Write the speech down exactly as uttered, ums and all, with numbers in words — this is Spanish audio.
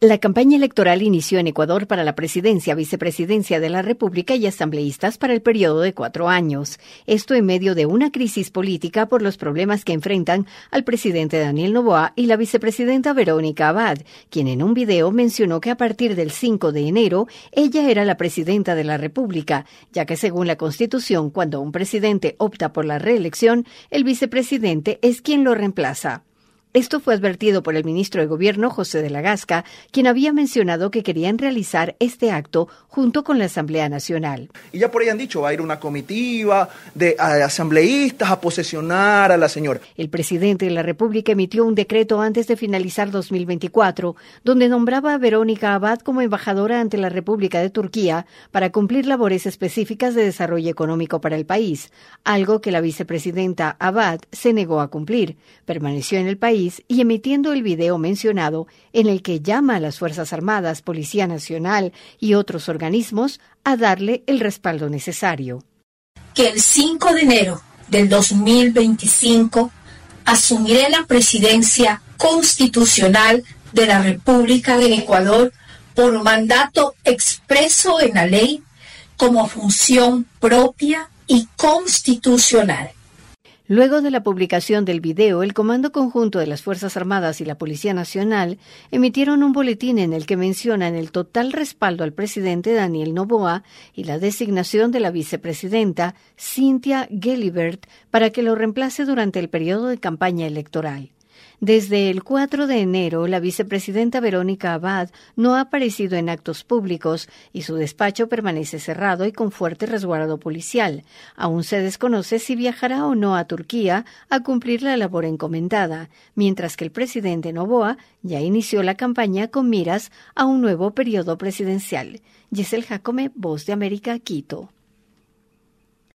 La campaña electoral inició en Ecuador para la presidencia, vicepresidencia de la República y asambleístas para el periodo de cuatro años. Esto en medio de una crisis política por los problemas que enfrentan al presidente Daniel Noboa y la vicepresidenta Verónica Abad, quien en un video mencionó que a partir del cinco de enero ella era la presidenta de la República, ya que según la Constitución, cuando un presidente opta por la reelección, el vicepresidente es quien lo reemplaza. Esto fue advertido por el ministro de Gobierno, José de la Gasca, quien había mencionado que querían realizar este acto junto con la Asamblea Nacional. Y ya por ahí han dicho, va a ir una comitiva de asambleístas a posesionar a la señora. El presidente de la República emitió un decreto antes de finalizar dos mil veinticuatro, donde nombraba a Verónica Abad como embajadora ante la República de Turquía para cumplir labores específicas de desarrollo económico para el país, algo que la vicepresidenta Abad se negó a cumplir. Permaneció en el país y emitiendo el video mencionado en el que llama a las Fuerzas Armadas, Policía Nacional y otros organismos a darle el respaldo necesario. Que el cinco de enero del dos mil veinticinco asumiré la presidencia constitucional de la República del Ecuador por mandato expreso en la ley como función propia y constitucional. Luego de la publicación del video, el Comando Conjunto de las Fuerzas Armadas y la Policía Nacional emitieron un boletín en el que mencionan el total respaldo al presidente Daniel Noboa y la designación de la vicepresidenta Cynthia Gelibert para que lo reemplace durante el periodo de campaña electoral. Desde el cuatro de enero, la vicepresidenta Verónica Abad no ha aparecido en actos públicos y su despacho permanece cerrado y con fuerte resguardo policial. Aún se desconoce si viajará o no a Turquía a cumplir la labor encomendada, mientras que el presidente Noboa ya inició la campaña con miras a un nuevo periodo presidencial. Giselle Jacome, Voz de América, Quito.